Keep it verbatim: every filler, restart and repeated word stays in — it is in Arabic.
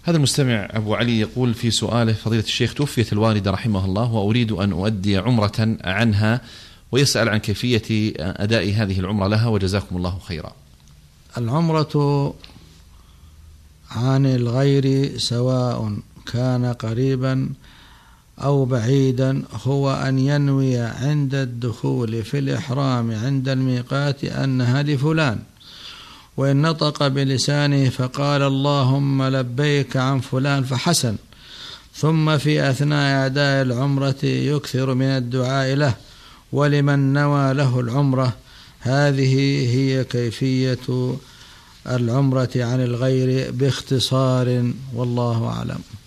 هذا المستمع أبو علي يقول في سؤاله: فضيلة الشيخ، توفيت الوالدة رحمه الله وأريد أن أؤدي عمرة عنها، ويسأل عن كيفية أداء هذه العمرة لها، وجزاكم الله خيرا. العمرة عن الغير سواء كان قريبا أو بعيدا هو أن ينوي عند الدخول في الإحرام عند الميقات أنها لفلان، وإن نطق بلسانه فقال اللهم لبيك عن فلان فحسن، ثم في أثناء أداء العمرة يكثر من الدعاء له ولمن نوى له العمرة. هذه هي كيفية العمرة عن الغير باختصار، والله أعلم.